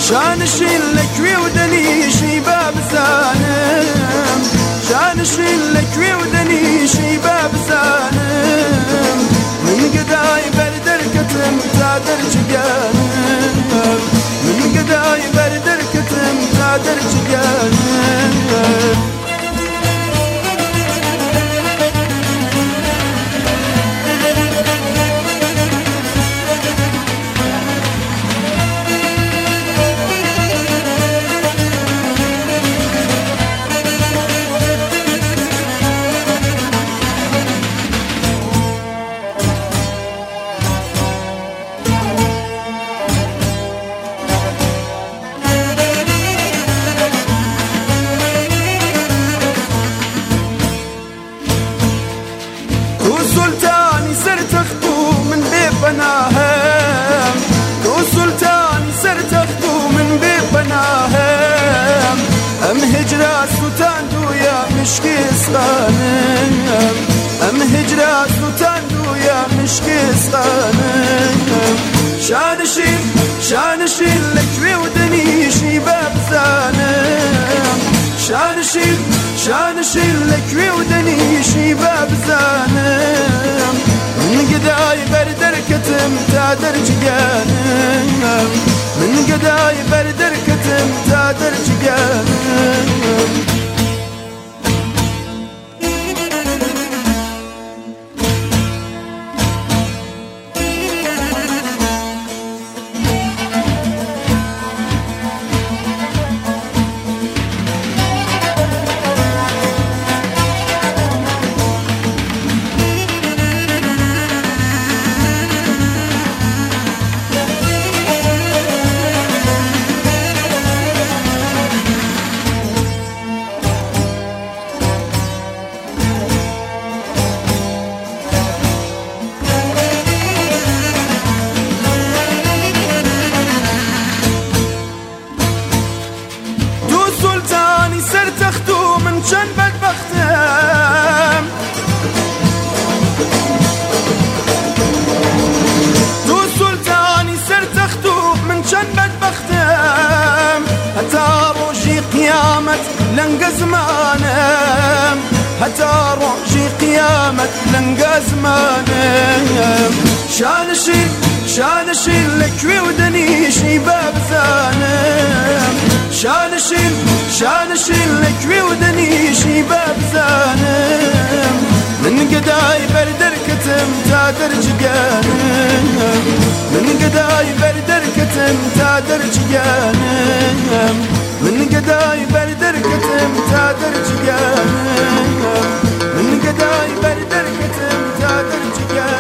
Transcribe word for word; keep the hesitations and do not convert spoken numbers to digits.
شانشين لكوي ودنيشي باب سالم شانشين لكوي ودنيشي باب سالم من قداي بردر كتم تادر جيانم من قداي بردر كتم تادر جيانم سلطاني صرت اخطو من بيب بناهم تو سلطاني صرت اخطو من بيب بناهم ام هجرة سلطان دويا مشكي صغانم ام هجرة سلطان دويا مشكي صغانم شانشين شانشين لكوي ودنيشي باب زانم شانشين شانشين لكوي ودنيشي باب زانم من قداي بردر كتم تادر جيانم من قداي بردر كتم تادر جيانم شن بدبختم تو سلطاني صرت اخطو من شن بدبختم حتى روجي قيامت لنقى زمانم حتى روجي قيامت لنقى زمانم شانشين شانشين لكوي ودنيشي باب زانم شانشين شانشين لكوي ودنيشي باب زانم من قداي بردر كتم تادر جيانم من قداي بردر كتم تادر جيانم من قداي بردر كتم تادر جيانم من قداي بردر كتم تادر جيانم